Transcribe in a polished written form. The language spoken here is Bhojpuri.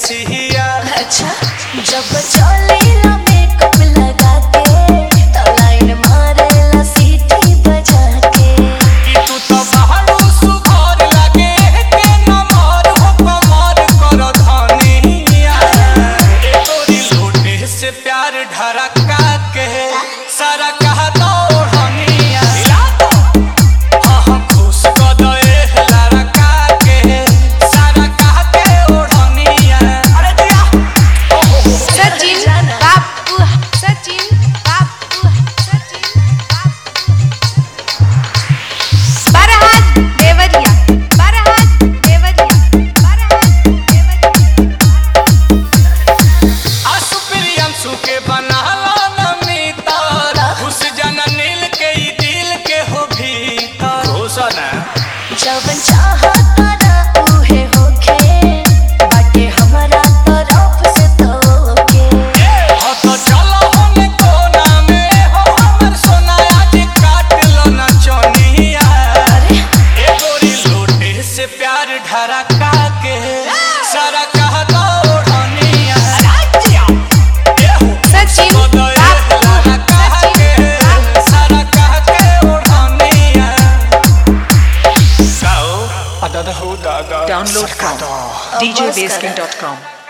सिया। अच्छा जब चलेला मेकअप लगा के तो लाइन मारेला सीटी बजा के कि तू तो बहारू सुघर लगे के नमर हो कमर कर धनिया। ए तोरी लोटे से प्यार ढरका के सारा कहा दो हनिया। हाँ हाँ खुश कर दे लड़का के सारा कहा के ओढ़निया। अरे दिया सचिन बापू सचिन बापू सचिन बापू बरहात देवरिया बरहात देवरिया बरहात देवरिया असुप्रियंशु के बनाला नमितर खुश जन नील के ई दिल के हो भीतर घोषणा। जवन चाहता ना उहे होखे बाटे हमारा तरफ से तोके हो तो चलो हम कोना में हो हमर सोना आज काट लो ना चनिया। अरे ए गोरी लोटे से प्यार ढरका के सारा कहा दो ओढ़निया। ए हो सचिन को दो बापू लड़का के सारा कहा के ओढ़निया। गाओ अदा हो दादा Download from djbasking.com.